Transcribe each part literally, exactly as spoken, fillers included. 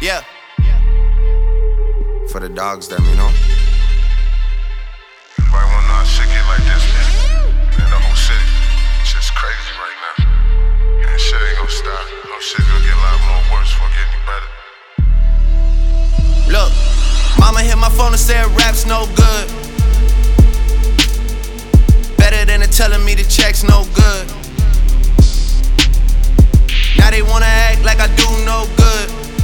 Yeah. For the dogs, them, you know? Everybody wanna know how shit get like this, man. And the whole city, shit's crazy right now. And shit ain't gonna stop. No shit gonna get a lot more worse before it get any better. Look, mama hit my phone and said rap's no good. Better than her telling me the check's no good. Now they wanna act like I do no good.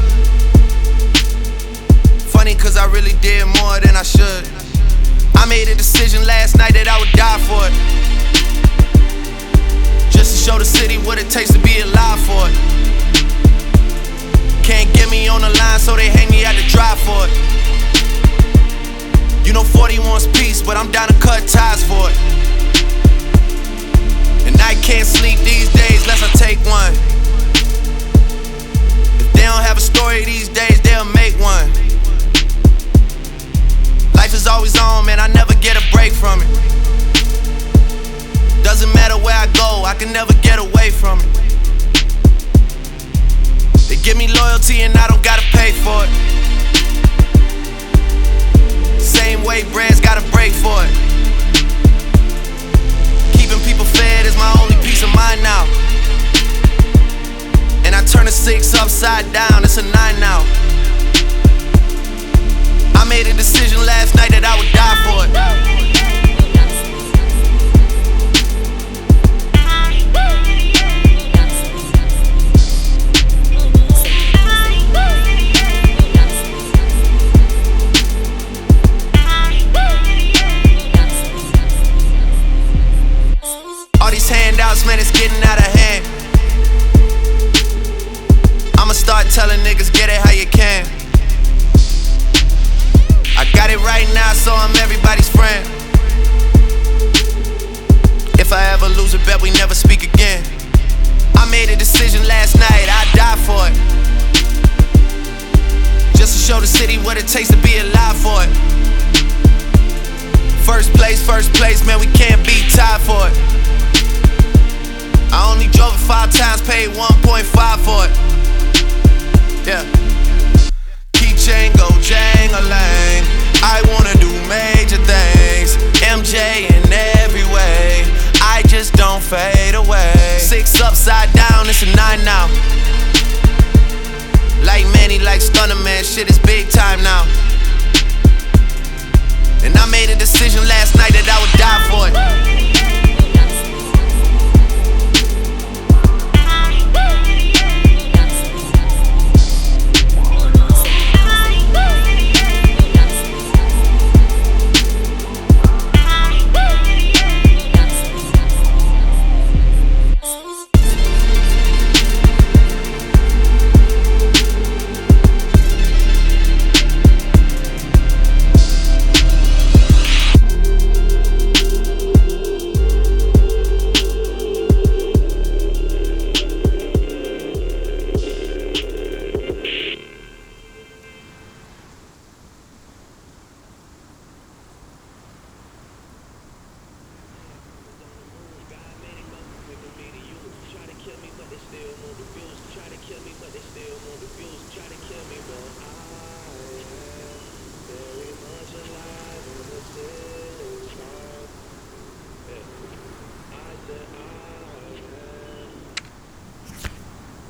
Funny cause I really did more than I should. I made a decision last night that I would die for it. Just to show the city what it takes to be alive for it. Can't get me on the line so they hang me out to dry for it. You know forty wants peace, but I'm down to cut ties for it. And I can't sleep these days unless I take one. If they don't have a story these days, they'll make one. Life is always on, man, I never get a break from it. Doesn't matter where I go, I can never get away from it. They give me loyalty and I don't gotta pay for it. Same way bread's gotta break for it. Keeping people fed is my only peace of mind now. And I turn a six upside down, it's a nine now. I made a decision last night that I would die for it. All these handouts, man, it's getting out of hand. I'ma start telling niggas, get it how you can. I got it right now, so I'm everybody's friend. If I ever lose a bet, we never speak again. I made a decision last night, I'd die for it. Just to show the city what it takes to be alive for it. First place, first place, man, we can't be tied for it. I only drove it five times, paid one point five for it. Yeah. Keychain go jang-a-lang. I wanna do major things. M J in every way. I just don't fade away. Six upside down, it's a nine now. Like Manny, like Stunner, man, shit is big time now. And I made a decision last night that I would die for it. Try to kill me, but they still want the views. Try to kill me, but I am very much alive in the city.